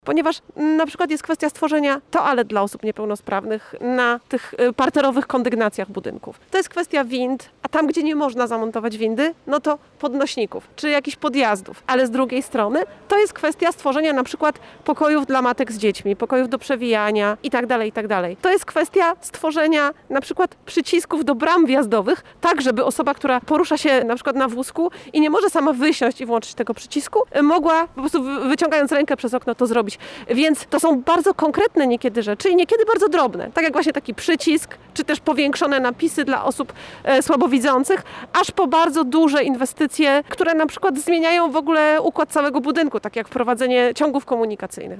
Ponieważ na przykład jest kwestia stworzenia toalet dla osób niepełnosprawnych na tych parterowych kondygnacjach budynków. To jest kwestia wind, a tam, gdzie nie można zamontować windy, no to podnośników, czy jakichś podjazdów. Ale z drugiej strony to jest kwestia stworzenia na przykład pokojów dla matek z dziećmi, pokojów do przewijania itd., itd. To jest kwestia stworzenia na przykład przycisków do bram wjazdowych, tak żeby osoba, która porusza się na przykład na wózku i nie może sama wysiąść i włączyć tego przycisku, mogła po prostu wyciągając rękę przez okno to zrobić. Więc to są bardzo konkretne niekiedy rzeczy i niekiedy bardzo drobne. Tak jak właśnie taki przycisk, czy też powiększone napisy dla osób słabowidzących, aż po bardzo duże inwestycje, które na przykład zmieniają w ogóle układ całego budynku, tak jak wprowadzenie ciągów komunikacyjnych.